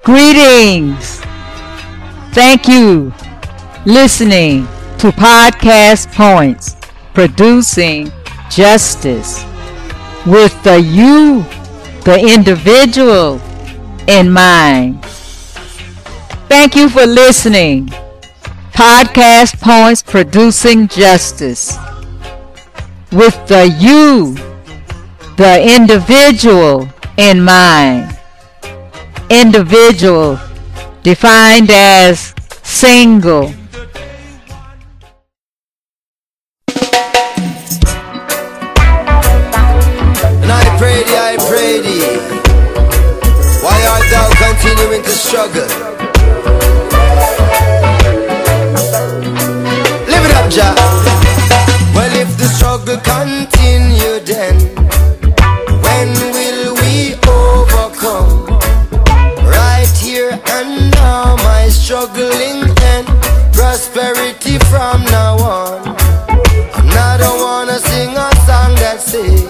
Greetings. Thank you listening to Podcast Points, producing justice with the you, the individual, in mind. Thank you for listening. Podcast Points, producing justice with the you, the individual, in mind. Individual defined as single. And I pray thee, why art thou continuing to struggle? Live it up, Jah. Well, if the struggle continue, then when will we overcome? Right here and now, my struggling and prosperity from now on. And I don't wanna sing a song that says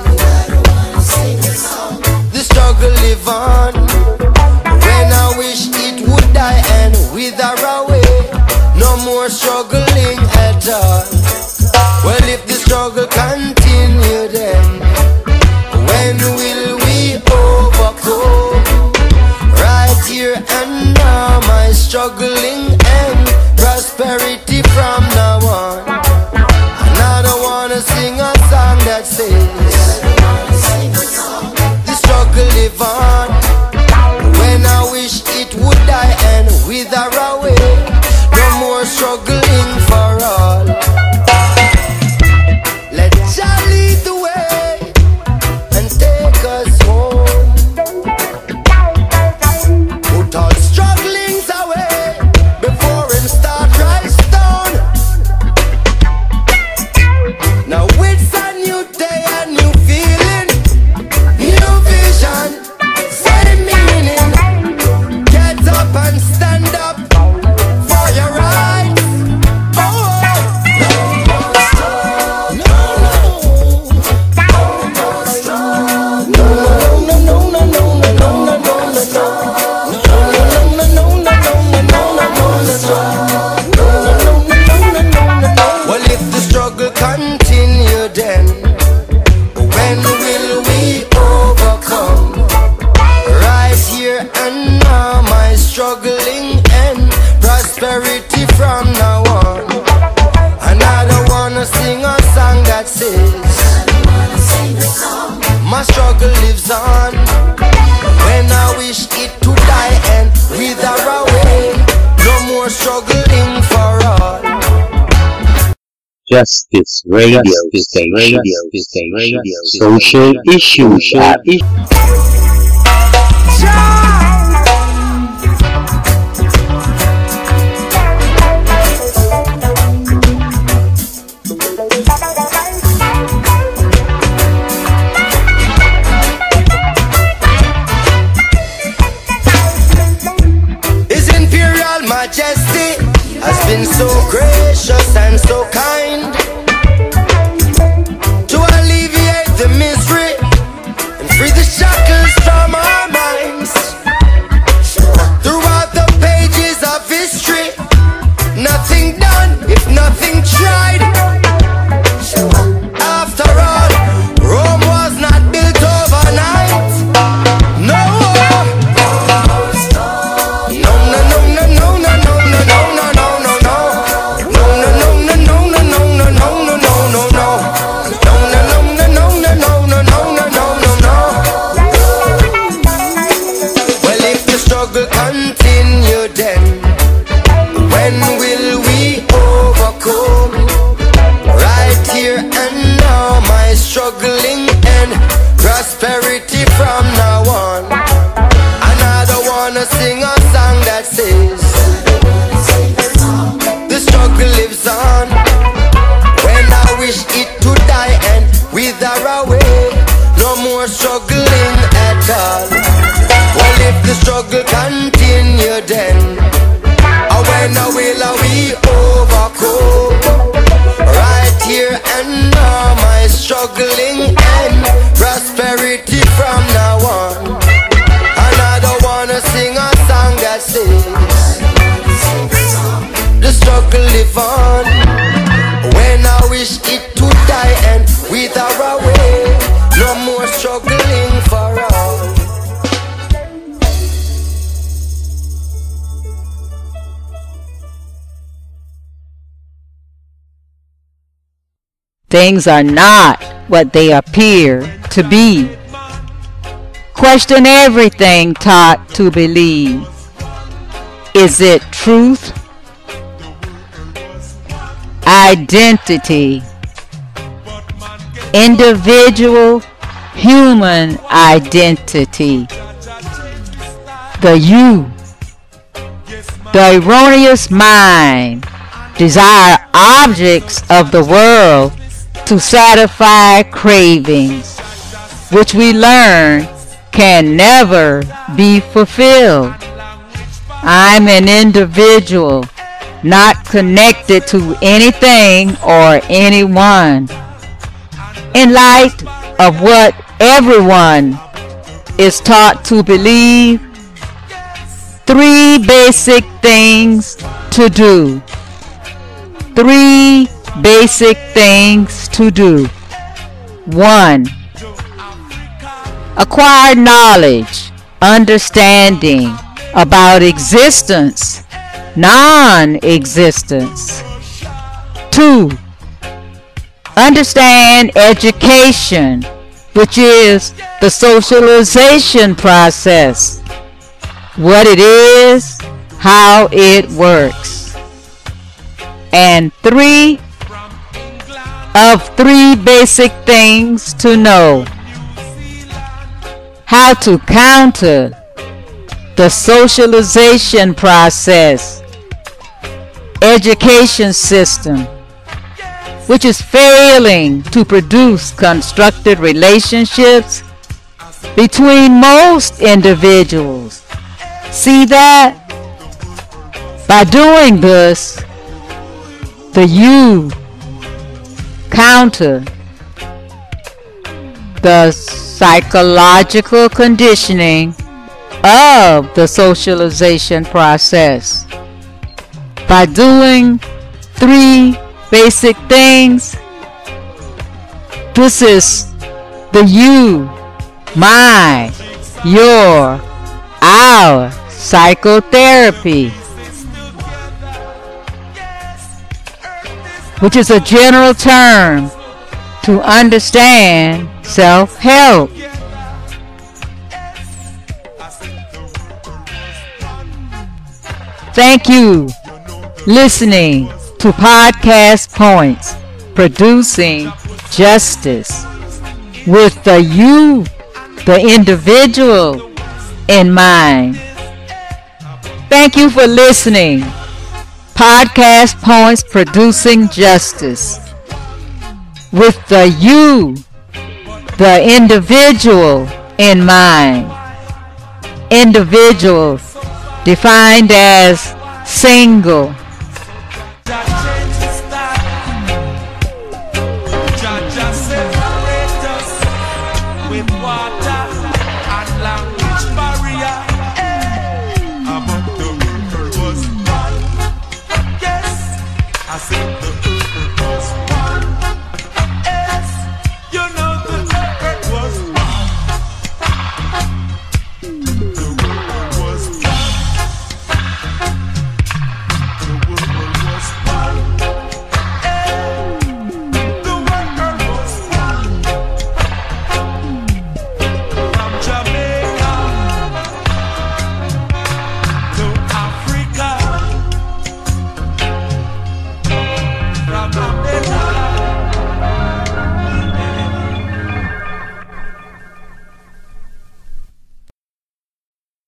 the struggle live on. When I wish it would die and wither away, no more struggling at all. Well, if the struggle continue, then when will we overcome? Right here and now, my struggling and prosperity from now on. And I don't wanna sing a song that says the struggle live on. When I wish it would die and wither away, no more struggling for all. Let Jah lead the way and take us home. Put all strugglings away before him start rise down. Now it's a new day, a new feeling, new vision, same meaning. Get up and stand up for your rights. Oh, no more struggle. No, well, if the struggle continue, then when will we overcome? Right here and now, my struggling and prosperity from now on. And I don't wanna sing a song that says my struggle lives on. When I wish it to die and wither away, no more struggling for all. Justice Radio Station. Social issues are His Imperial Majesty has been so gracious and so kind to alleviate the misery and free the shackles from our minds. Throughout the pages of history, nothing done if nothing tried. After all, Rome was not built overnight. No, well, if the struggle continue, then when will we overcome? Right here and now, my struggling and prosperity from now on. And I don't wanna sing a song that says the struggle lives on. When I wish it to die and wither away, no more struggling at all. Well, if the struggle continue, then when will we overcome? Right here and now, my struggling and prosperity from now on. And I don't wanna sing a song that live on. When I wish it to die and wither away, no more struggling for all. Things are not what they appear to be. Question everything taught to believe. Is it truth? Identity. Individual human identity. The you. The erroneous mind desire objects of the world to satisfy cravings, which we learn can never be fulfilled. I'm an individual, not connected to anything or anyone. In light of what everyone is taught to believe, 3 basic things to do. 3 basic things to do. 1. Acquire knowledge, understanding about existence, non-existence. 2. Understand education, which is the socialization process, what it is, how it works. And 3 of 3 basic things to know. How to counter the socialization process, education system, which is failing to produce constructive relationships between most individuals. See that? By doing this, the you counter the psychological conditioning of the socialization process. By doing 3 basic things, this is the you, my, your, our psychotherapy, which is a general term to understand self-help. Thank you listening to Podcast Points, producing justice with the you, the individual, in mind. Thank you for listening. Podcast Points, producing justice with the you, the individual, in mind. Individual defined as single,